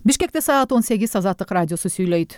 Бишкекте саат 18 Азаттык радиосу сүйлөйт.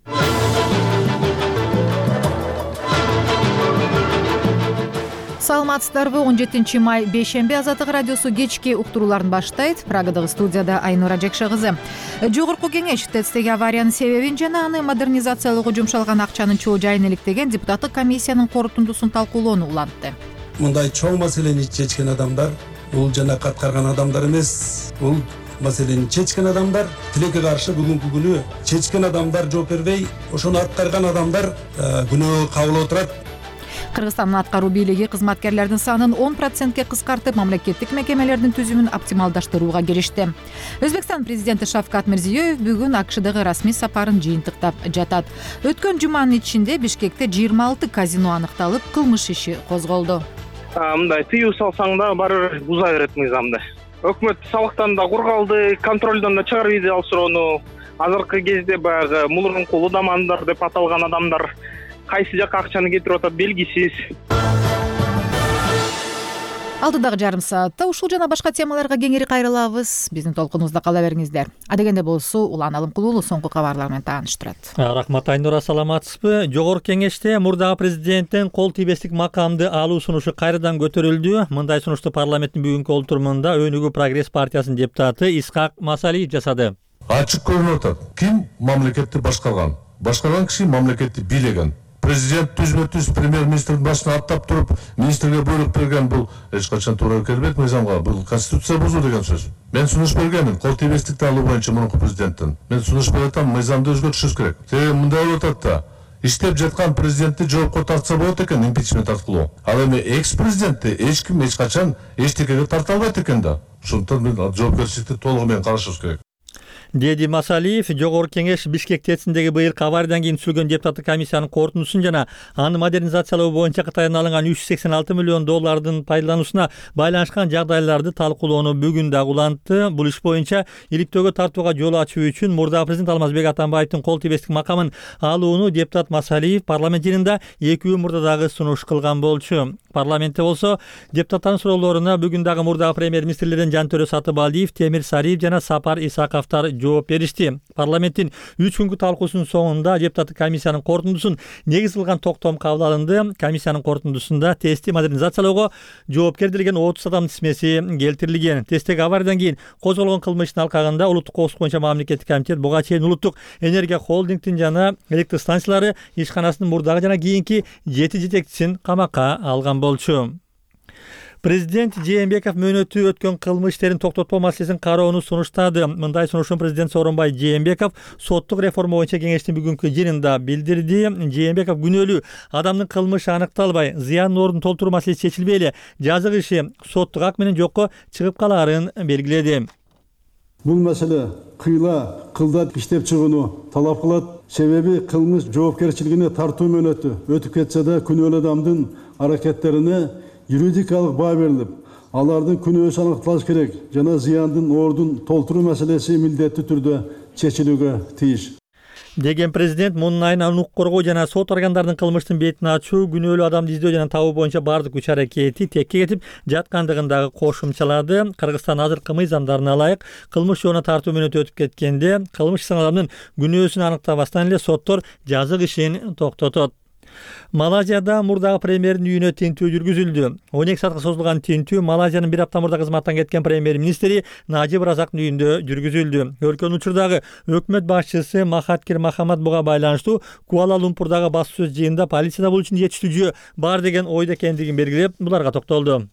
Саламатсыздарбы? 17 май бейшемби Азаттык радиосу кечки уктурууларын баштайт. Прагадагы студияда Айнура Жекше кызы. Жогорку кеңеш ТЭЦтеги авариянын себебин жана аны модернизациялоого жумшалган акчанын чоо жайын иликтеген депутаттык комиссиянын корутундусун талкуулоону улантты. Мындай чоң маселени чечкен адамдар бул жана каткарган адамдар эмес. Бул маселени чечкен адамдар, тилекке каршы бүгүнкү күнү чечкен адамдар жооп бербей, ошону аткарган адамдар күнөө кабыл отурат. Кыргызстандын аткаруу бийлиги кызматкерлердин санын 10%ке кыскартып, мамлекеттик мекемелердин түзүмүн оптималдаштырууга киришти. Өзбекстан президенти Шавкат Мирзиёев бүгүн АКШдагы расмий сапарын жыйынтыктап жатат. Өткөн жуманын ичинде Бишкекте 26 казино аныкталып, кылмыш иши козголду. Мындай тыюу салсаң да баары буза берет мыйзамды. Өкмөт салыктан да кургалды, контролдон да чыгарып ийди ал суроону. Азыркы кезде баягы мурунку улудамандар деп аталган адамдар кайсы жакка акчаны кетирип атат белгисиз. Алдыдагы жарым саатта ушул жана башка темаларга кеңири кайрылабыз. Биздин толкунубузда кала бериңиздер. Адегенде болсо Улан Алымкулуулу соңку кабарлар менен тааныштырат. Рахмат Айнура, саламатсызбы? Жогорку кеңеште мурдагы президенттин кол тийбестик макамды алуу сунушу кайрадан көтөрүлдү. Мындай сунушту парламенттин бүгүнкү олтурумунда Өнүгүү Прогресс партиясынын депутаты Исхак Масалиев жасады. Ачык көрүнүп атат. Ким мамлекетти башкарган? Башкарган киши мамлекетти бийлеген. Президент түзмө-түз премьер-министрдин башына аттап туруп, министрге буйрук берген бул эч качан туура келбейт мыйзамга. Бул конституция бузуу деген сөз. Мен сунуш бергенмин кол тийбестикти алуу боюнча мурунку президенттин. Мен сунуш берип атам, мыйзамды өзгөртүшүбүз керек. Себеби мындай болуп атат да. Иштеп жаткан президентти жоопко тартса болот экен, импичмент аркылуу. Ал эми экс-президентти эч ким эч качан эчтекеге тарта албайт экен да. Ошондуктан мен жоопкерчиликти толугу менен карашыбыз керек. Деди Масалиев Жогорку кеңеш Бишкек ТЭЦиндеги быйылкы авариядан кийин түзүлгөн депутаттык комиссиянын корутундусун жана аны модернизациялоо боюнча Кытайдан алынган $386 миллион пайдалануусуна байланышкан жагдайларды талкуулоону бүгүн дагы улантты. Бул иш боюнча иликтөөгө тартууга жол ачуу үчүн мурдагы президент Алмазбек Атамбаевдин кол тийбестик макамын алууну депутат Масалиев парламент жыйынында 2 күн мурда дагы сунуш кылган болчу. Парламентте болсо депутаттардын суроолоруна бүгүн дагы мурдагы премьер-министрлерден Жантөрө Сатыбалдиев, Темир Сариев жана Сапар Исаковтар жооп беришти. Парламенттин 3 күнгү талкуусунун соңунда депутаттык комиссиянын корутундусун негиз кылган токтом кабыл алынды. Комиссиянын корутундусунда ТЭЦти модернизациялоого жоопкердилген 30 адамдын исмеси келтирилген. ТЭЦтеги авариядан кийин козголгон кылмыштын алкагында улуттук коопсуздук боюнча мамлекеттик комитет буга чейин улуттук энергия холдингдин жана электр станциялары ишканасынын мурдагы жана кийинки 7 жетекчисин камакка алган болчу. Президент Жээнбеков мөөнөтү өткөн кылмыш иштерин токтотпоо маселесин кароону сунуштады. Мындай сунушун президент Сооронбай Жээнбеков соттук реформа боюнча кеңештин бүгүнкү жыйынында билдирди. Жээнбеков күнөөлүү адамдын кылмышы аныкталбай, зыян ордун толтуруу маселеси чечилбей эле жазык иши соттук ак менен жокко чыгып калаарын белгиледи. Бул маселе кылда иштеп чыгууну талап кылат. Себеби кылмыш жоопкерчилигине тартуу мөөнөтү өтүп кетсе да күнөөлүү адамдын аракеттерине юридикалык баа берилип, алардын күнөөсү аныкталыш керек жана зыяндын ордун толтуруу маселеси милдеттүү түрдө чечилүүгө тийиш. Деген президент мунун айынан укук коргоо жана сот органдарынын кылмыштын бетин ачуу, күнөөлүү адамды издөө жана табуу боюнча бардык күч аракети текке кетип жаткандыгын дагы кошумчалады. Кыргызстан азыркы мыйзамдарына ылайык кылмыш жоона тартуу мөөнөтү өтүп кеткенде кылмыш ишин адамдын күнөөсүн аныктабастан эле соттор жазык ишин токтотот. Малайзияда мурдагы премьердин үйүнө тинтүү жүргүзүлдү. 12 саатка созулган тинтүү Малайзиянын bir апта мурда кызматтан кеткен премьер-министри Najib Razaq'нын үйүндө жүргүзүлдү. Өлкөнүн учурдагы өкмөт башчысы Махатхир Мохаммад буга байланыштуу Куала Лумпурдагы басуу сөз жыйынында полицияда бул үчүн жетиштүү жүйө бар деген ойдо экендигин белгилеп, буларга токтолду.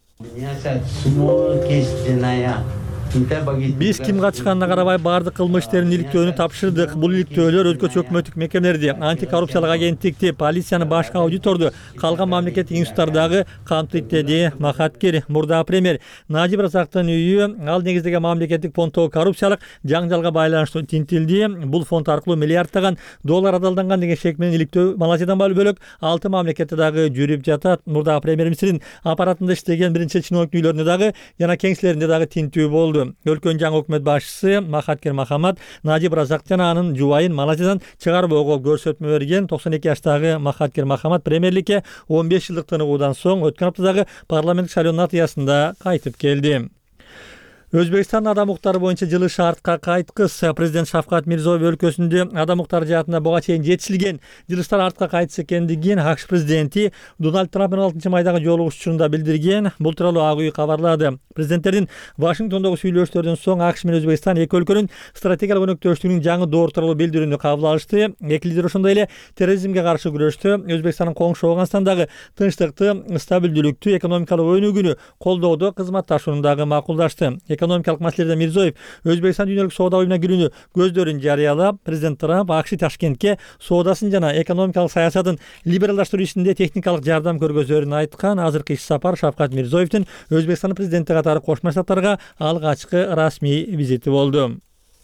Биз ким качканына карабай бардык кылмыш иштерин иликтөөнү тапшырдык. Бул иликтөөлөр өлкөчө өкмөттүк мекемелерди, антикоррупциялык агенттикти, полицияны, башка аудиторду, калган мамлекеттик институттардагы камтыйт, деди Махатхир. Мурдагы премьер Najib Razaq'тын үйү ал негиздеген мамлекеттик фонддогу коррупциялык жаңжалга байланыштуу тинтилди. Бул фонд аркылуу миллиарддаган доллар адалданган деген шек менен иликтөө Малайзиядан бөлөк 6 мамлекетте дагы жүрүп жатат. Мурдагы премьер-министрдин аппаратында иштеген биринчи чиновник үйлөрүндө дагы жана кеңселеринде дагы тинтүү болду. Өлкөнүн жаңы өкмөт башчысы Махатхир Мохаммад Najib Razaq жана анын жубайын Малайзиядан чыгарбоого көрсөтмө берген. 92 жаштагы Махатхир Мохаммад премьерликке 15 жылдык тыныгуудан соң өткөн аптадагы парламенттик шайлоонун натыйжасында кайтып келди. Өзбекстан адам укуктары боюнча жылы шартка кайткыс. Президент Шавкат Мирзиёев өлкөсүндө адам укуктары жаатында буга чейин жетишилген жылыштар артка кайтыш экендигин АКШ президенти Дональд Трамп 16-майдагы жолугушуусунда билдирген. Бул тууралуу Ак үй кабарлады. Президенттердин Вашингтондогу сүйлөшүүлөрүнөн соң АКШ менен Өзбекстан эки өлкөнүн стратегиялык өнөктөштүгүнүн жаңы доору тууралуу билдирүүнү кабыл алышты. Эки лидер ошондой эле терроризмге каршы күрөштү, Өзбекстандын коңшу Ооганстандагы тынчтыкты, стабилдүүлүктү, экономикалык өнүгүүнү колдоодо кызматташууну дагы макулдашты. Экономикалык маселелерде Мирзиёев Өзбекстан дүйнөлүк соода уюмуна кирүүнү көздөрүн жарыялап, президент Трамп АКШ Ташкентке соодасын жана экономикалык саясатын либералдаштыруу ишинде техникалык жардам көргөзөрүн айткан. Азыркы иш сапар Шавкат Мирзиёевдин Өзбекстандын президенти катары Кошмо Штаттарга алгачкы расмий визити болду.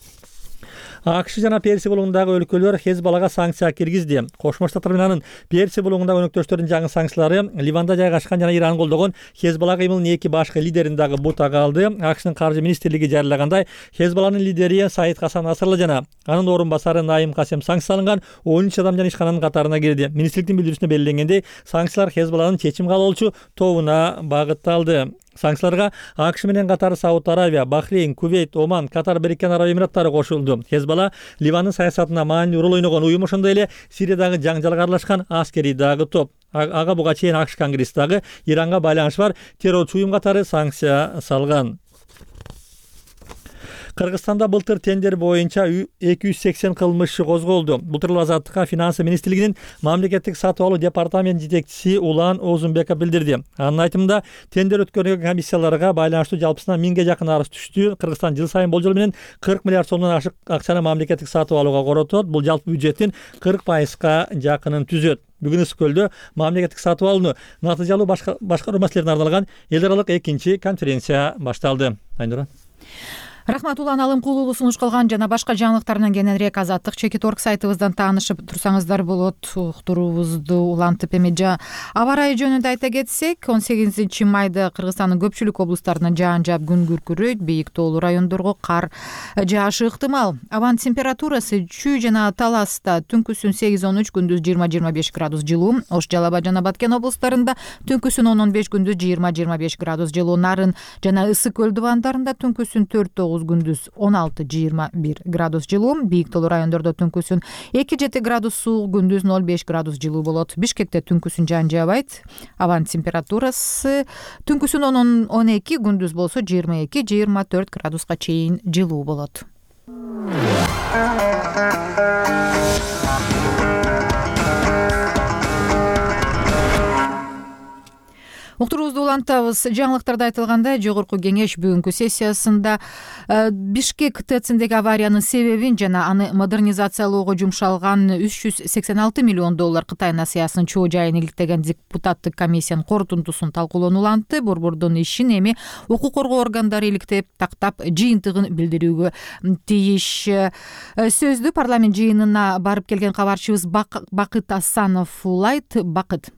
АКШ жана Персия булугундагы өлкөлөр Хезбаллага санкция киргизди. Кошмо Штаттар менен анын Персия булугундагы өнөктөштөрүнүн жаңы санкциялары Ливанда жайгашкан жана Иран колдогон Хезбалла кыймылынын эки башкы лидерин дагы бутага алды. АКШнын каржы министрлиги жарыягандай, Хезбалланын лидери Саид Хасан Насралла жана анын орун басары Наим Касем санкцияланган 13 адам жана ишкананын катарына кирди. Министрликтин билдирүүсүндө белгиленгендей, санкциялар Хезбалланын чечим кабыл тобуна багытталды. Санкцияларга АКШ менен катары Сауд Аравия, Бахрейн, Кувейт, Оман, Катар, Бириккен Араб Эмираттары кошулду. Хезбалла Ливандын саясатына маанилүү роль ойногон уюм, ошондой эле Сириядагы жаңжалга аралашкан аскерий дагы топ. Ага буга чейин АКШ Конгресси дагы Иранга байланышы бар террорчу уюм катары санкция салган. Кыргызстанда былтыр тендер боюнча 280 кылмыш козголду. Бул тууралуу Азаттыкка Финансы министрлигинин мамлекеттик сатып алуу департамент жетекчиси Улан Озунбеков билдирди. Анын айтымында, тендер өткөргөн комиссияларга байланыштуу жалпысынан 1000ге жакын арыз түштү. Кыргызстан жыл сайын болжол менен 40 миллиард сомдон ашык акчаны мамлекеттик сатып алууга коротот. Бул жалпы бюджеттин 40%га жакынын түзөт. Бүгүн Ысык көлдө мамлекеттик сатып алууну натыйжалуу башкаруу маселелерине арналган эл аралык экинчи конференция башталды. Айнура. Рахмат, Улан Алымкулуулу сунуш кылган жана башка жаңылыктарынан кененирээк Азаттык Чекит.орг сайтыбыздан таанышып турсаңыздар болот. Уктуруубузду улантып эми аба ырайы жөнүндө айта кетсек, 18 майда Кыргызстандын көпчүлүк облустарына жаан жаап күн күркүрөйт, бийик тоолуу райондорго кар жаашы ыктымал. Абанын температурасы Чүй жана Таласта түнкүсүн 8-13, күндүз 20-25 градус жылуу, Ош, Жалал Абад жана Баткен облустарында түнкүсүн 10-15, күндүз 20-25 градус жылуу, Нарын жана Ысык көл дубандарында түнкүсүн 4-9, күндүз 16-21 градус жылуу, бийик тоолуу райондордо түнкүсүн 2-7 градус суук, күндүз 0-5 градус жылуу болот. Бишкекте түнкүсүн жаан жаабайт. Абанын температурасы түнкүсүн 10-12, күндүз болсо 22-24 градуска чейин жылуу болот. Уктуруубузду улантабыз. Жаңылыктарда айтылгандай, Жогорку кеңеш бүгүнкү сессиясында Бишкек ТЭЦиндеги авариянын себебин жана аны модернизациялоого жумшалган 386 миллион доллар Кытай насыясынын чоо жайын иликтеген депутаттык комиссиянын корутундусун талкуулоону улантты. Борбордун ишин эми укук коргоо органдары иликтеп, тактап, жыйынтыгын билдирүүгө тийиш. Сөздү парламент жыйынына барып келген кабарчыбыз Бакыт Асанов улайт. Бакыт.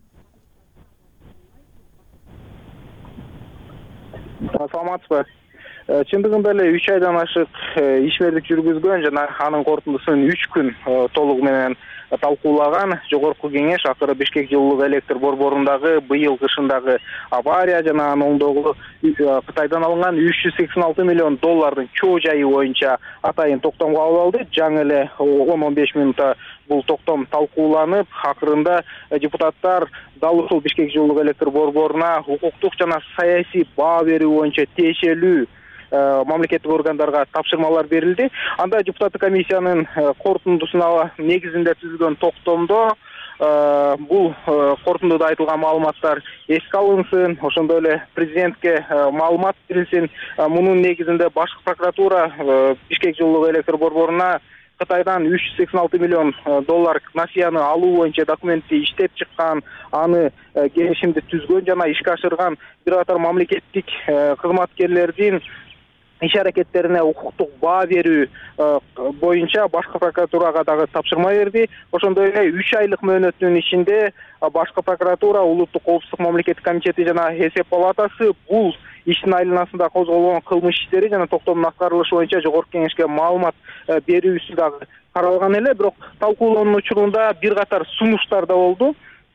Саламатсызбы. Чындыгында эле 3 айдан ашык ишмердик жүргүзгөн жана анын корутундусун 3 күн толугу менен талкуулаган Жогорку кеңеш акыры Бишкек жылуулук электр борборундагы быйыл кышындагы авария жана анын оңдогу Кытайдан алынган 386 миллион доллардын чоо жайы боюнча атайын токтом кабыл алды. Жаңы эле 10-15 минутта бул токтом талкууланып, акырында депутаттар дал ушул Бишкек жылуулук электр борборуна укуктук жана саясий баа берүү боюнча тиешелүү мамлекеттик органдарга тапшырмалар берилди. Анда депутаттык комиссиянын корутундусуна негизинде түзүлгөн токтомдо бул корутундуда айтылган маалыматтар эске алынсын, ошондой эле президентке маалымат берилсин. Мунун негизинде башкы прокуратура Бишкек жылуулук электр борборуна Кытайдан 386 миллион доллар насыяны алуу боюнча документти иштеп чыккан, аны келишимди түзгөн жана ишке ашырган бир катар мамлекеттик кызматкерлердин иш аракеттерине укуктук баа берүү боюнча башкы прокуратурага дагы тапшырма берди. Ошондой эле 3 айлык мөөнөттүн ичинде башкы прокуратура, Улуттук коопсуздук мамлекеттик комитети жана Эсеп палатасы бул иштин айланасында козголгон кылмыш иштери жана токтомдун аткарылышы боюнча Жогорку кеңешке маалымат берүүсү дагы каралган эле. Бирок талкуулоонун учурунда бир катар сунуштар да болду.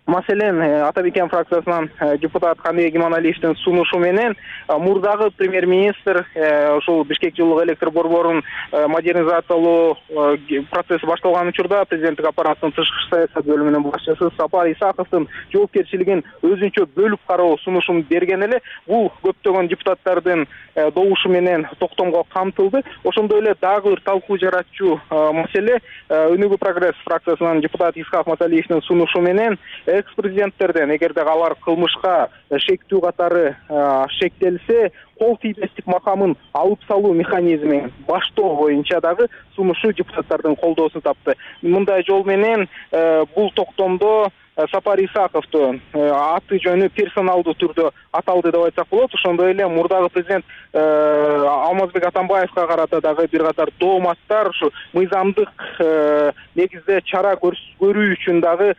Маселен, Ата Бекен фракциясынан депутат Кандыбек Иманалиевдин сунушу менен мурдагы премьер-министр ошол Бишкек жылуулук электр борборун модернизациялоо процесси башталган учурда президенттик аппараттын тышкы саясат бөлүмүнүн башчысы Сапар Исаковдун жоопкерчилигин өзүнчө бөлүп кароо сунушун берген эле бул көптөгөн депутаттардын добушу менен токтомго камтылды. Ошондой эле дагы бир талкуу жаратчу маселе Өнүгүү прогресс фракциясынан депутат Исхак Маталиевдин сунушу менен экс-президенттерден эгерде алар кылмышка шектүү катары шектелсе кол тийбестик макамын алып салуу механизмин баштоо боюнча дагы сунушу депутаттардын колдоосун тапты. Мындай жол менен бул токтомдо Сапар Исаковду аты жөнү персоналдуу түрдө аталды деп айтсак болот. Ошондой эле мурдагы президент Алмазбек Атамбаевга карата дагы бир катар дооматтар ушу мыйзамдык негизде чара көрүү үчүн дагы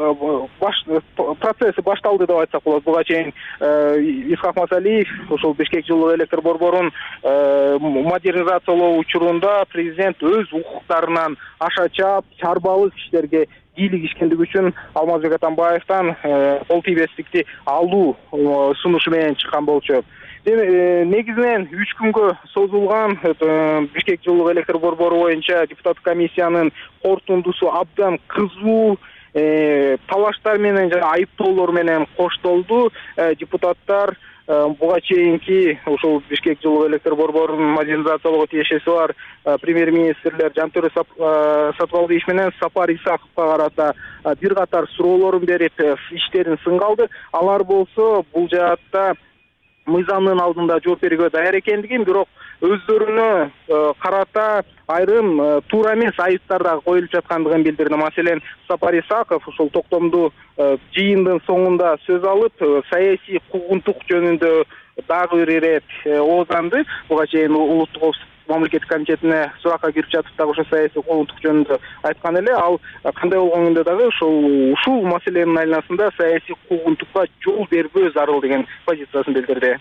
процесси башталды деп айтсак болот. Буга чейин Исхак Маталиев ошол Бишкек жылуулук электр борборун модернизациялоо учурунда президент өз укуктарынан аша чаап чарбалык иштерге кийлигишкендиги үчүн Алмазбек Атамбаевден кол тийбестикти алуу сунушу менен чыккан болчу. Негизинен 3 күнгө созулган Бишкек жылуулук электр борбору боюнча депутаттык комиссиянын корутундусу абдан кызуу талаштар менен жана айыптоолор менен коштолду. Депутаттар буга чейинки ошол Бишкек жылуулук электр борборун модернизациялоого тиешеси бар премьер-министрлер Жантөре Сатыбалдиев менен Сапар Исаковго карата бир катар суроолорун берип иштерин сынга алды. Алар болсо бул жаатта мыйзамдын алдында жооп берүүгө даяр экендигин, бирок өздөрүнө карата айрым туура эмес айыптар дагы коюлуп жаткандыгын билдирди. Маселен, Сапар Исаков ушул токтомду жыйындын соңунда сөз алып, саясий куугунтук жөнүндө дагы бир ирет оозданды. Буга чейин улуттук коопсуздук мамлекеттик комитетине суракка кирип жатып дагы ошо саясий куугунтук жөнүндө айткан эле. Ал кандай болгондо дагы ушул маселенин айланасында саясий куугунтукка жол бербөө зарыл деген позициясын билдирди.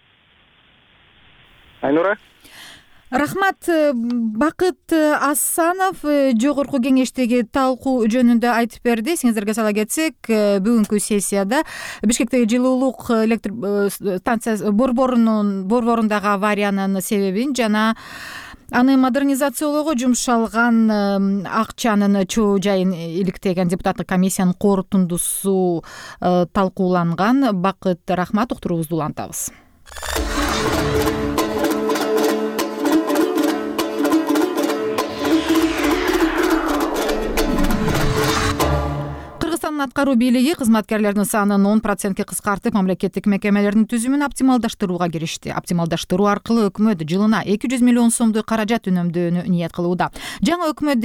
Айнура. Рахмат. Бакыт Асанов жогорку кеңештеги талкуу жөнүндө айтып берди. Сиңиздерге сала кетсек, бүгүнкү сессияда Бишкектеги жылуулук электр станциясы борборундагы авариянын себебин жана аны модернизациялоого жумшалган акчанын чоо жайын иликтеген депутаттык комиссиянын корутундусу талкууланган. Бакыт, рахмат, уктуруубузду улантабыз. Аткаруу бийлиги кызматкерлердин санын 10% кыскартып, мамлекеттик мекемелердин түзүмүн оптималдаштырууга киришти. Оптималдаштыруу аркылуу өкмөт жылына 200 миллион сомдой каражат үнөмдөөнү ниет кылууда. Жаңы өкмөт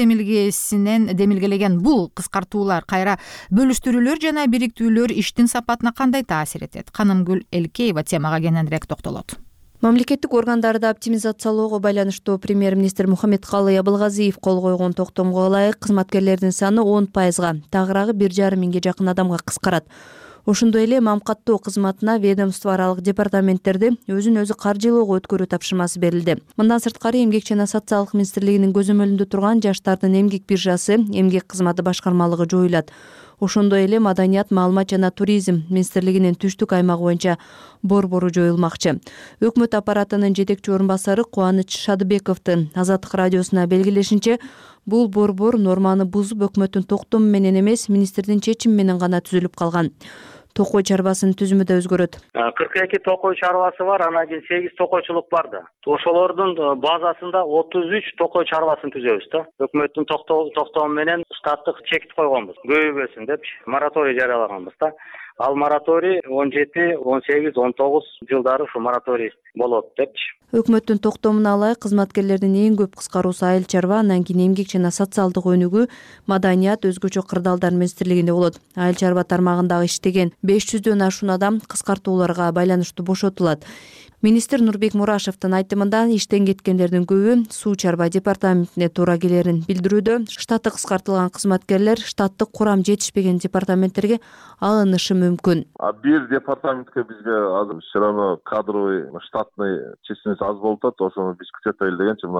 демилгелеген бул кыскартуулар кайра бөлүштүрүүлөр жана бириктүүлөр иштин сапатына кандай таасир этет? Канымгүл Элкеева темага кененирээк токтолот. Мамлекеттик органдарды оптимизациялоого байланыштуу премьер-министр Мухаммедкалый Абылгазиев кол койгон токтомго ылайык кызматкерлердин саны 10%, тагыраагы 1,5 миңге жакын адамга кыскарат. Ошондой эле мамкаттоо кызматына ведомство аралык департаменттерди өзүн өзү каржылоого өткөрүү тапшырмасы берилди. Мындан сырткары Эмгек жана социалдык министрлигинин көзөмөлүндө турган жаштардын эмгек биржасы, эмгек кызматы башкармалыгы жоюлат. Ошондой эле Маданият, маалымат жана туризм министрлигинин түштүк аймагы боюнча борбору жоюлмакчы. Өкмөт аппаратынын жетекчи орун басары Кубаныч Шадыбековдун Азаттык радиосуна белгилешинче, бул борбор норманы бузуп өкмөттүн токтому менен эмес, министрдин чечими менен гана түзүлүп калган. Токой чарбасынын түзүмү да өзгөрөт. 42 токой чарбасы бар, анан кийин 8 токойчулук бар да. Ошолордун базасында 33 токой чарбасын түзөбүз да. Өкмөттүн токтому менен штаттык чекит койгонбуз. Көбөйбөсүн деп мораторий жарыялаганбыз да. Ал мораторий 17, 18, 19 жылдары ушу мораторий болот депчи. Өкмөттүн токтомуна ылайык кызматкерлердин эң көп кыскаруусу айыл чарба, андан кийин эмгек жана социалдык өнүгүү, Маданият, өзгөчө кырдаалдар министрлигинде болот. Айыл чарба тармагындагы иштеген 500дөн ашуун адам кыскартууларга байланыштуу бошотулат. Министр Нурбек Мурашевдин айтымында иштен кеткендердин көбү суу чарба департаментине туура келерин билдирүүдө. Штаты кыскартылган кызматкерлер штаттык курам жетишпеген департаменттерге алынышы мүмкүн. Бир департаментке бизге азыр все равно кадровый штатный численность аз болуп атат. Ошону биз күчөтөлү дегенчи, мына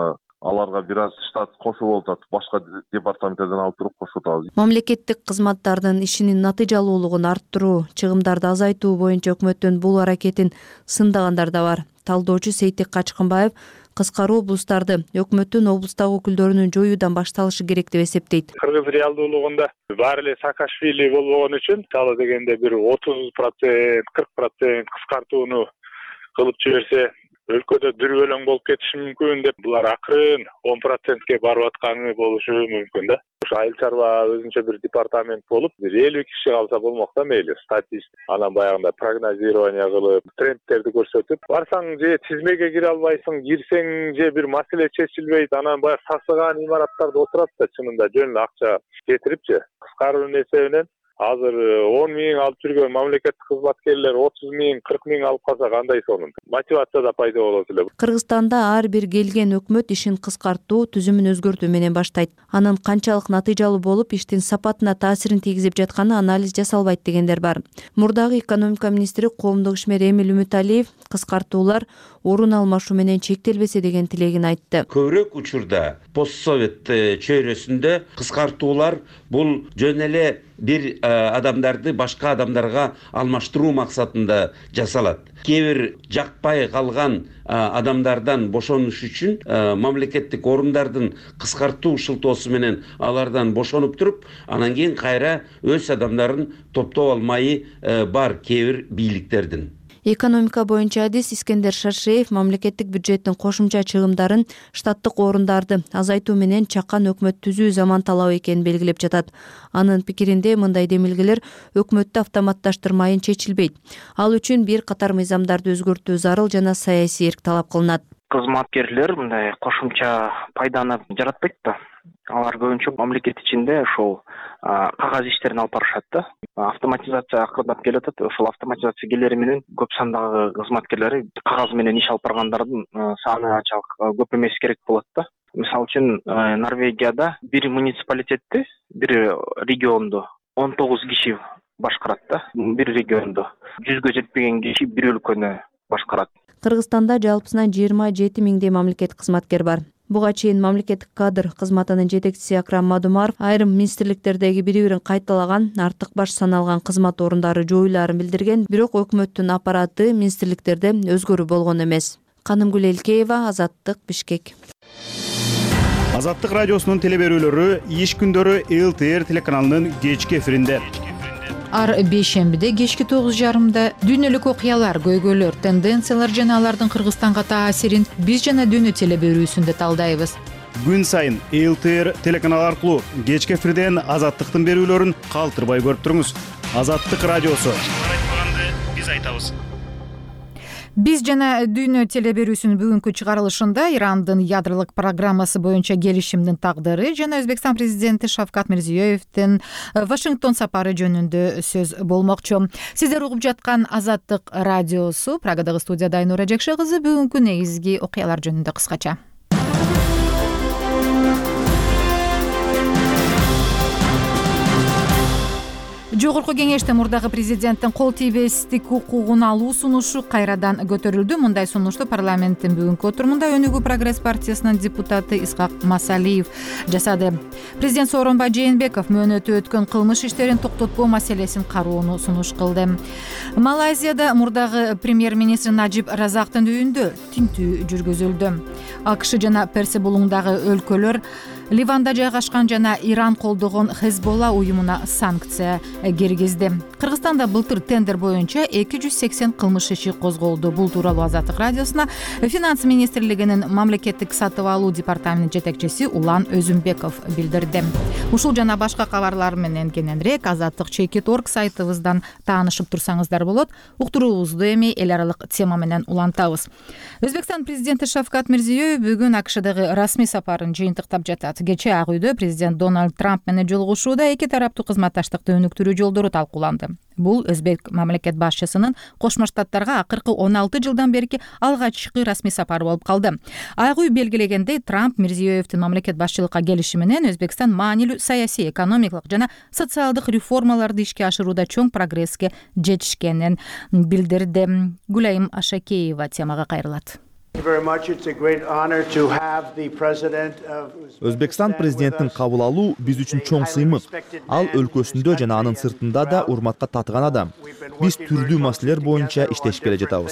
аларга бир аз штат кошуп атат, башка департаменттерден алып туруп кошуп атабыз. Мамлекеттик кызматтардын ишинин натыйжалуулугун арттыруу, чыгымдарды азайтуу боюнча өкмөттүн бул аракетин сындагандар да бар. Талдоочу Сейтек Качкынбаев кыскары облустарды өкмөттүн облустагы өкүлдөрүнүн жоюудан башталышы керек деп эсептейт. Кыргыз реалдуулугунда баары эле Саакашвили болбогон үчүн мисалы дегенде бир 30%, 40% кыскартууну кылып жиберсе, өлкөдө дүрбөлөң болуп кетиши мүмкүн деп булар акырын 10%ке барып атканы болушу мүмкүн да. Ушу айыл чарба өзүнчө бир департамент болуп, 50 киши калса болмок да, мейли статист, анан баягында прогнозирование кылып, трендтерди көрсөтүп, барсаң же тизмеге кире албайсың, кирсең же бир маселе чечилбейт, анан баягы сасыган имараттарда отурат да, чынында жөн эле акча кетирипчи. Кыскаруунун эсебинен азыр 10 000 алып жүргөн мамлекеттик кызматкерлер 30 000, 40 000 алып калса кандай сонун? Мотивация да пайда болот эле. Кыргызстанда ар бир келген өкмөт ишин кыскартуу, түзүмүн өзгөртүү менен баштайт. Анын канчалык натыйжалуу болуп, иштин сапатына таасирин тийгизип жатканы анализ жасалбайт дегендер бар. Мурдагы экономика министри коомдук ишмер Эмиль Үмүталиев кыскартуулар орун алмашуу менен чектелбесе деген тилегин айтты. Көбүрөөк учурда постсовет чөйрөсүндө кыскартуулар бул жөн эле бир адамдарды башка адамдарга алмаштыруу максатында жасалат. Кээ бир жакпай калган адамдардан бошонуш үчүн мамлекеттик орундардын кыскартуу шылтоосу менен алардан бошонуп туруп, анан кийин кайра өз адамдарын топтоп алмайы бар кээ бир бийликтердин. Экономика боюнча адис Искендер Шаршеев мамлекеттик бюджеттин кошумча чыгымдарын штаттык орундарды азайтуу менен чакан өкмөт түзүү заман талабы экенин белгилеп жатат. Анын пикиринде мындай демилгелер өкмөттү автоматташтырмайын чечилбейт. Ал үчүн бир катар мыйзамдарды өзгөртүү зарыл жана саясий эрк талап кылынат. Кызматкерлер мындай кошумча пайданы жаратпайт да. Алар көбүнчө мамлекет ичинде ошол кагаз иштерин алып барышат да. Автоматизация акырындап келатат. Ошол автоматизация келери менен көп сандагы кызматкерлер кагаз менен иш алып баргандардын саны анчалык көп эмес керек болот да. Мисалы үчүн Норвегияда бир муниципалитетти, бир регионду 19 киши башкарат да. Бир регионду 100гө жетпеген киши бир өлкөнү башкарат. Кыргызстанда жалпысынан 27 000 мамлекет кызматкер бар. Буга чейин мамлекеттик кадр кызматынын жетекчиси Акрам Мадумаров айрым министрликтердеги бири-бирин кайталаган, артык баш саналган кызмат орундары жоюларын билдирген, бирок өкмөттүн аппараты министрликтерде өзгөрүү болгон эмес. Канымгүл Элкеева, Азаттык, Бишкек. Азаттык радиосунун телеберүүлөрү иш күндөрү ЛТР телеканалынын кечки эфиринде. Ар бейшембиде кечки 9:30 дүйнөлүк окуялар, көйгөйлөр, тенденциялар жана алардын Кыргызстанга таасирин биз жана дүйнө телеберүүсүндө талдайбыз. Күн сайын ЛТР телеканалы аркылуу кечки эфирден Азаттыктын берүүлөрүн калтырбай көрүп туруңуз. Азаттык радиосу. Айтпаганды биз айтабыз. Биз жана дүйнө телеберүүсүнүн бүгүнкү чыгарылышында Ирандын ядролук программасы боюнча келишимдин тагдыры жана Өзбекстан президенти Шавкат Мирзиёевдин Вашингтон сапары жөнүндө сөз болмокчу. Сиздер угуп жаткан Азаттык радиосу. Прагадагы студияда Айнура Жекше кызы бүгүнкү негизги окуялар жөнүндө кыскача. Жогорку кеңеште мурдагы президенттин кол тийбестик укугун алуу сунушу кайрадан көтөрүлдү. Мындай сунушту парламенттин бүгүнкү отурумунда Өнүгүү прогресс партиясынын депутаты Исхак Масалиев жасады. Президент Сооронбай Жээнбеков мөөнөтү өткөн кылмыш иштерин токтотпоо маселесин кароону сунуш кылды. Малайзияда мурдагы премьер-министр Наджиб Разактын үйүндө тинтүү жүргүзүлдү. АКШ жана Перси булуңдагы өлкөлөр Ливанда жайгашкан жана Иран колдогон Хезболла уюмуна санкция киргизди. Кыргызстанда былтыр тендер боюнча 280 кылмыш иши козголду. Бул тууралуу Азаттык радиосуна Финанс министрлигинин мамлекеттик сатып алуу департаментинин жетекчиси Улан Өзүмбеков билдирди. Ушул жана башка кабарлар менен кененирээк Азаттык.org сайтыбыздан таанышып турсаңыздар болот. Уктуруубузду эми эл аралык тема менен улантабыз. Өзбекстан президенти Шавкат Мирзиёев бүгүн АКШдагы расмий сапарын жыйынтыктап жатат. Кечээ Ак үйдө президент Дональд Трамп менен жолугушууда эки тараптуу кызматташтыкты өнүктүрүү жолдору талкууланды. Бул өзбек мамлекет башчысынын Кошмо Штаттарга акыркы 16 жылдан берки алгачкы расмий сапары болуп калды. Ак үй белгилегендей, Трамп Мирзиёевдин мамлекет башчылыкка келиши менен Өзбекстан маанилүү саясий, экономикалык жана социалдык реформаларды ишке ашырууда чоң прогресске жетишкенин билдирди. Гүлайым Ашакеева темага кайрылат. Өзбекстан президентин кабыл алуу биз үчүн чоң сыймык. Ал өлкөсүндө жана анын сыртында да урматка татыган адам. Биз түрдүү маселелер боюнча иштешип келе жатабыз.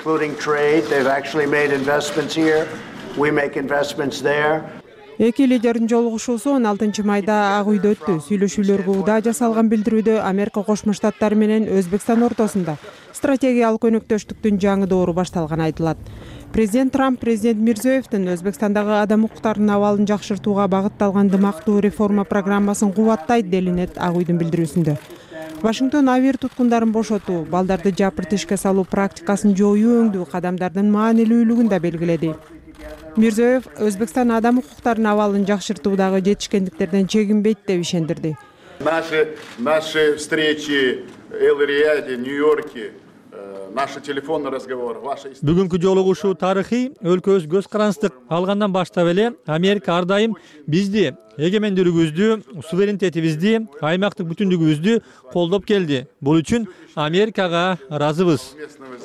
Эки лидердин жолугушуусу 16-майда Ак үйдө өттү. Сүйлөшүүлөргө удаа жасалган билдирүүдө Америка Кошмо Штаттары менен Өзбекстан ортосунда стратегиялык өнөктөштүктүн жаңы доору башталганы айтылат. Президент Трамп президент Мирзиёевдин Өзбекстандагы адам укуктарынын абалын жакшыртууга багытталган дымактуу реформа программасын кубаттайт делинет Ак үйдүн билдирүүсүндө. Вашингтон авир туткундарын бошотуу, балдарды жапырт ишке салуу практикасын жоюу өңдүү кадамдардын маанилүүлүгүн да белгиледи. Мирзиёев Өзбекстан адам укуктарынын абалын жакшыртуудагы жетишкендиктерден чегинбейт деп ишендирди. Наши встречи Эл-Рияде, Нью-Йорке, наши телефонный разговор, ваша история. Бүгүнкү жолугушуу тарыхый, өлкөбүз көз каранчтык алгандан баштап эле Америка ар дайым бизди, эгемендүүлүгүбүздү, суверенитетибизди, аймактык бүтүндүгүбүздү колдоп келди. Бул үчүн Америкага ыраазыбыз.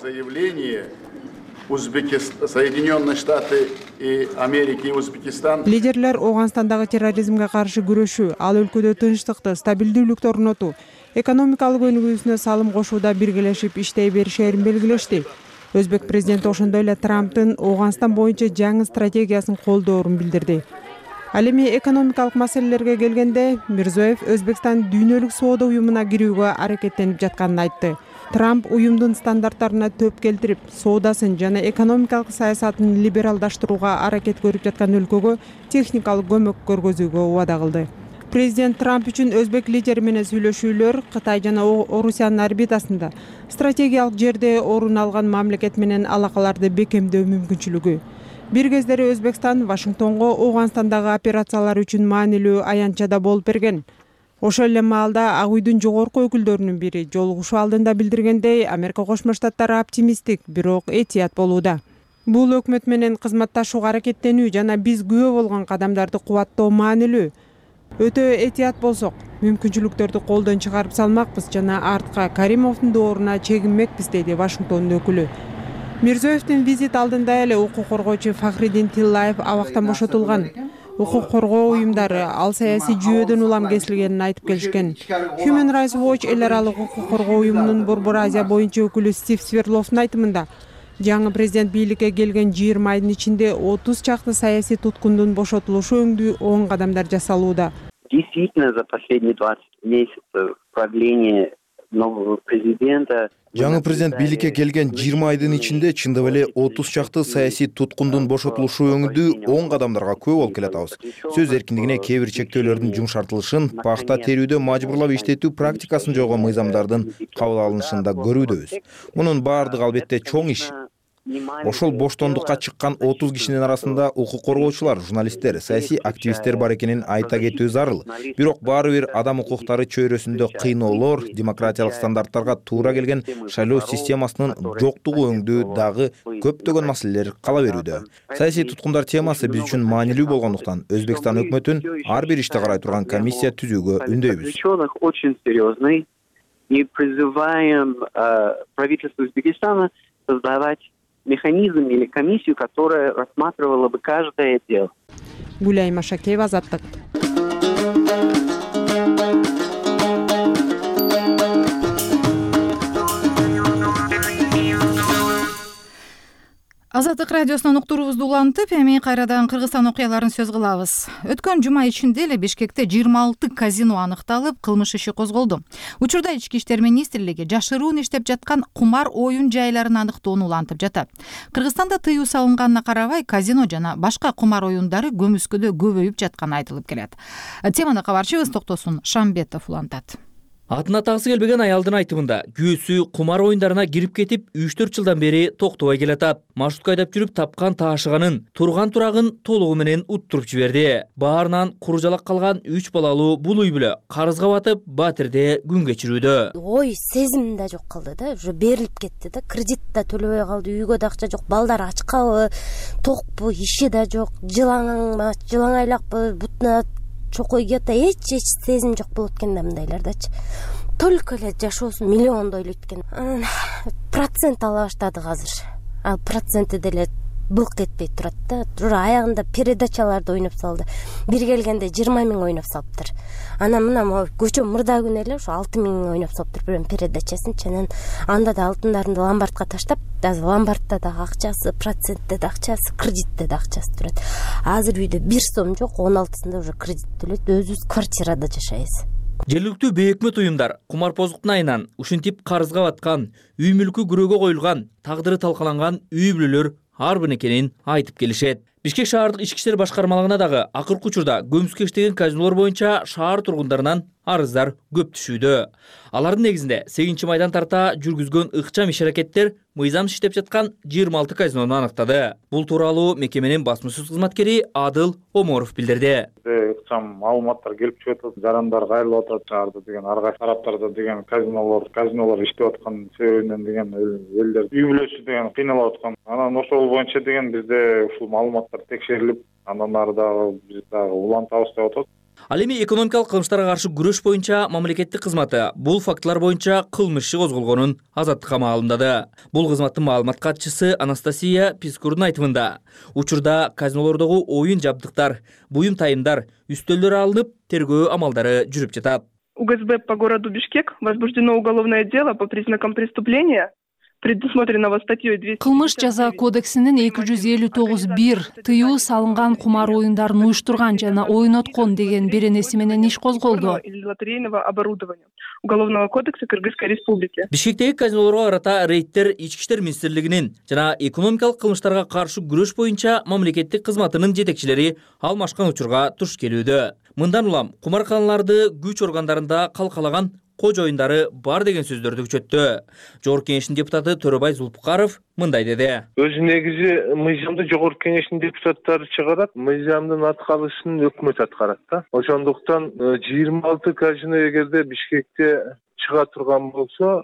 Соединенные Штаты и Америки и Узбекистан. Лидерлер Ооганстандагы терроризмге каршы күрөшүү, ал өлкөдө тынчтыкты, стабилдүүлүктү орнотуу, экономикалык өнүгүүсүнө салым кошууда биргелешип иштей беришерин белгилешти. Өзбек президенти ошондой эле Трамптын Ооганстан боюнча жаңы стратегиясын колдоорун билдирди. Ал эми экономикалык маселелерге келгенде Мирзиёев Өзбекстан дүйнөлүк соода уюмуна кирүүгө аракеттенип жатканын айтты. Трамп уюмдун стандарттарына төп келтирип, соодасын жана экономикалык саясатын либералдаштырууга аракет көрүп жаткан өлкөгө техникалык көмөк көргөзүүгө убада кылды. Президент Трамп үчүн өзбек лидери менен сүйлөшүүлөр Кытай жана Орусиянын орбитасында стратегиялык жерде орун алган мамлекет менен алакаларды бекемдөө мүмкүнчүлүгү. Бир кездери Өзбекстан Вашингтонго Ооганстандагы операциялар үчүн маанилүү аянтчада болуп берген. Ошол эле маалда Ак үйдүн жогорку өкүлдөрүнүн бири жолугушуу алдында билдиргендей, Америка Кошмо Штаттары оптимисттик, бирок этият болууда. Бул өкмөт менен кызматташууга аракеттенүү жана биз күбө болгон кадамдарды кубаттоо маанилүү. Өтө этият болсок, мүмкүнчүлүктөрдү колдон чыгарып салмакпыз жана артка Каримовдун дооруна чегинмекпиз, деди Вашингтондун өкүлү. Мирзиёевдин визит алдында эле укук коргоочу Фахриддин Тиллаев абактан бошотулган. Укук коргоо уюмдары ал саясий жүйөдөн улам кесилгенин айтып келишкен. Human Rights Watch эл аралык укук коргоо уюмунун Борбор Азия боюнча өкүлү Стив Сверловдун айтымында, жаңы президент бийликке келген 20 айдын ичинде 30 чакты саясий туткундун бошотулушу өңдүү оң кадамдар жасалууда. Действительно, за последние 20 месяцев правления нового президента Жаңы президент бийликке келген 20 айдын ичинде чындап эле 30 чакты саясий туткундун бошотулушу өңдүү оң кадамдарга күбө болуп келатабыз. Сөз эркиндигине кээ бир чектөөлөрдүн жумшартылышын, пахта терүүдө мажбурлап иштетүү практикасын жойгон мыйзамдардын кабыл алынышын да көрүүдөбүз. Мунун баардыгы албетте чоң иш. Ошол боштондукка чыккан 30 кишинин арасында укук коргоочулар, журналисттер, саясий активисттер бар экенин айта кетүү зарыл. Бирок баары бир адам укуктары чөйрөсүндө кыйноолор, демократиялык стандарттарга туура келген шайлоо системасынын жоктугу өңдүү дагы көптөгөн маселелер кала берүүдө. Саясий туткундар темасы биз үчүн маанилүү болгондуктан Өзбекстан өкмөтүн ар бир ишти карай турган комиссия түзүүгө үндөйбүз. И призываем правительство Узбекистана создавать механизм или комиссию, которая рассматривала бы каждое дело. Гуляй Машакеева, Азаттык. Азаттык радиосунан уктуруубузду улантып, эми кайрадан Кыргызстан окуяларын сөз кылабыз. Өткөн жума ичинде эле Бишкекте 26 казино аныкталып, кылмыш иши козголду. Учурда Ички иштер министрлиги жашыруун иштеп жаткан кумар оюн жайларын аныктоону улантып жатат. Кыргызстанда тыюу салынганына карабай, казино жана башка кумар оюндары көмүскөдө көбөйүп жатканы айтылып келет. Теманы кабарчыбыз Токтосун Шамбетов улантат. Атына тагысы келбеген аялдын айтымында күйөөсү кумар оюндарына кирип кетип 3-4 жылдан бери токтобой келатат. Маршрутка айдап жүрүп тапкан таашыганын, турган турагын толугу менен уттуруп жиберди. Баарынан куру жалак калган 3 балалуу бул үй бүлө карызга батып, батирде күн кечирүүдө. Ой, сезим да жок калды да, уже берилип кетти да, кредит да төлөбөй калды, үйгө да акча жок, балдар ачкабы, токпу, иши да жок, жылаңайлакпы, бутуна чокой кията эч сезим жок болот экен да мындайлардачы. Только эле жашоосун миллиондой эле өткөн. Процент ала баштадык азыр. Ал проценти деле былк этпей турат да. Тура аягында передачаларды ойноп салды. Бир келгенде 20 000 ойноп салыптыр. Анан мына көчө мурда күнү эле ошо 6 000 ойноп салыптыр бир передачасын. Ченен анда да алтындарын ломбардка таштап, азыр ломбардта да акчасы, процентте да акчасы, кредитте да акчасы турат. Азыр үйдө 1 сом жок, 16-сында уже кредит төлөйт, өзүбүз квартирада жашайбыз. Жергиликтүү бейөкмөт уюмдар кумарпоздуктун айынан ушинтип карызга баткан, үй мүлкү күрөөгө коюлган, тагдыры талкаланган үй бүлөлөр ар бир экенин айтып келишет. Бишкек шаардык ички иштер башкармалыгына дагы акыркы учурда көмүскө иштеген казинолор боюнча шаар тургундарынан арыздар көп түшүүдө. Алардын негизинде 8-майдан тарта жүргүзгөн ыкчам иш-аракеттер мыйзамсыз иштеп жаткан 26 казинону аныктады. Бул тууралуу мекеменин басмасөз кызматкери Адыл Оморов билдирди. Ыкчам маалыматтар келип чыгып атат, жарандар кайрылып атат шаарда деген, ар кайсы тараптарда деген казинолор иштеп аткан себебинен деген элдер үй бүлөсү деген кыйналып аткан. Анан ошол боюнча деген бизде ушул маалыматтар текшерилип, андан ары дагы биз дагы улантабыз деп атат. Ал эми экономикалык кылмыштарга каршы күрөш боюнча мамлекеттик кызматы бул фактылар боюнча кылмыш иши козголгонун азаттыкка маалымдады. Бул кызматтын маалымат катчысы Анастасия Пискурдун айтымында, учурда казинолордогу оюн жабдыктар, буюм тайымдар, үстөлдөр алынып, тергөө амалдары жүрүп жатат. УГСБ по городу Бишкек возбуждено уголовное дело по признакам преступления, предусмотренного статьей 200. Кылмыш жаза кодексинин 259.1 тыюу салынган кумар оюндарын уюштурган жана ойноткон деген беренеси менен иш козголду. Или лотерейного оборудования Уголовного кодекса Кыргызской Республики. Бишкектеги казинолорго карата рейдтер Ички иштер министрлигинин жана экономикалык кылмыштарга каршы күрөш боюнча мамлекеттик кызматынын жетекчилери алмашкан учурга туш келүүдө. Мындан улам кумарканаларды күч органдарында калкалаган кожо оюндары бар деген сөздөрдү күчөттү. Жогорку кеңештин депутаты Төрөбай Зулпукаров мындай деди. Өзү негизи мыйзамды жогорку кеңештин депутаттары чыгарат, мыйзамдын аткарышын өкмөт аткарат да. Ошондуктан 26 казино эгерде Бишкекте чыга турган болсо,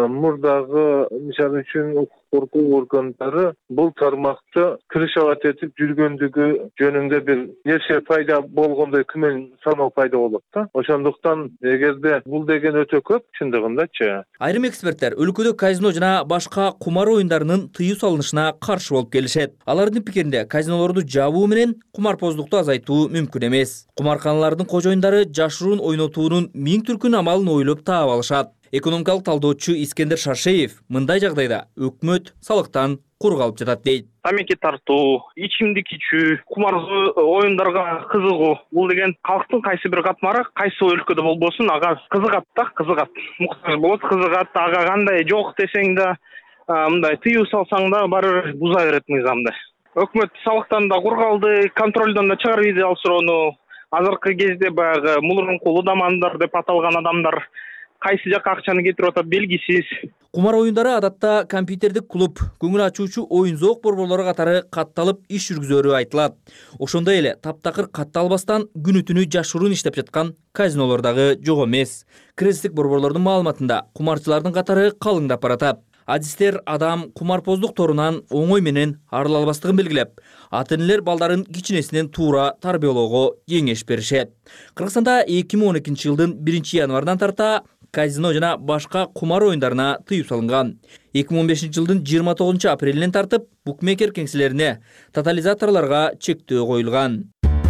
мурдагы мисалы үчүн укук коргоо органдары бул тармакты крышалат этип жүргөндүгү жөнүндө бир нерсе пайда болгондой күмөн саноо пайда болот да. Ошондуктан эгерде бул деген өтө көп, чындыгындачы. Айрым эксперттер өлкөдө казино жана башка кумар оюндарынын тыюу салынышына каршы болуп келишет. Алардын пикиринде казинолорду жабуу менен кумарпоздукту азайтуу мүмкүн эмес. Кумарканалардын кожо оюндары жашыруун ойнотуунун миң түркүн амалын ойлоп таап алышат. Экономикалык талдоочу Искендер Шаршеев мындай жагдайда өкмөт салыктан кур калып жатат дейт. Тамеки тартуу, ичимдик ичүү, кумар оюндарга кызыгуу, бул деген калктын кайсы бир катмары кайсы өлкөдө болбосун ага кызыгат да, кызыгат. Муктаж болот, кызыгат, ага кандай жок десең да, мындай тыюу салсаң да баары буза берет мыйзамды. Өкмөт салыктан да кур калды, контролдон да чыгарып ийди ал суроону. Азыркы кезде баягы мурунку лудамандар деп аталган адамдар кайсы жакка акчаны кетирип атат белгисиз. Кумар оюндары адатта компьютердик клуб, көңүл ачуучу оюн-зоок борборлору катары катталып иш жүргүзөрү айтылат. Ошондой эле таптакыр катталбастан күнү-түнү жашыруун иштеп жаткан казинолор дагы жок эмес. Кризистик борборлордун маалыматында кумарчылардын катары калыңдап баратат. Адистер адам кумарпоздук торунан оңой менен арыла албастыгын белгилеп, ата-энелер балдарын кичинесинен туура тарбиялоого кеңеш беришет. Кыргызстанда 2012 жылдын 1-январынан тарта казино жана башка кумар оюндарына тыюу салынган. 2015 жылдын 29 апрелинен тартып букмекер кеңселерине, тотализаторлорго чектөө коюлган.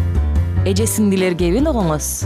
Эже сиңдилер кебин угуңуз.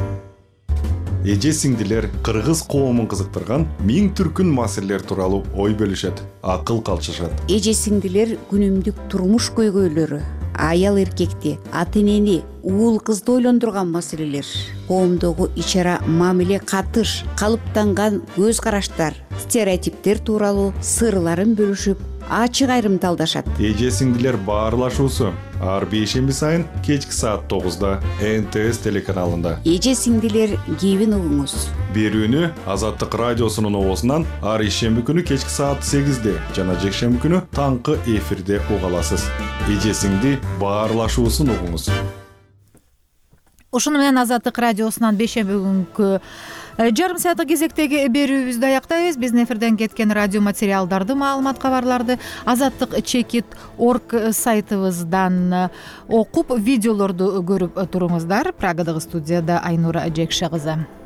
Эже сиңдилер кыргыз коомун кызыктырган миң түркүн маселелер тууралуу ой бөлүшөт, акыл калчышат. Эже сиңдилер күнүмдүк турмуш көйгөйлөрү, аял эркекти, ата-энени, уул кызды ойлондурган маселелер, коомдогу ич-ара мамиле катыш, калыптанган көз караштар, стереотиптер тууралуу сырларын бөлүшүп, ачык айрымталдашат. Эже сиңдилер баарлашуусу ар бейшемби сайын кечки саат 9-да НТС телеканалында. Эже сиңдилер кебин угуңуз. Берүүнү Азаттык радиосунун оозунан ар ишемби күнү кечки саат 8-де жана жекшемби күнү таңкы эфирде уга аласыз. Эже сиңди баарлашуусун угуңуз. Ошону менен Азаттык радиосунан бейшемби күнкү жарым сааттык кезектеги берүүбүздү аяктайбыз. Биздин эфирден кеткен радио материалдарды, маалымат кабарларды azattikchekit.org сайтыбыздан окуп, видеолорду көрүп туруңуздар. Прагадагы студияда Айнура Жекше кызы.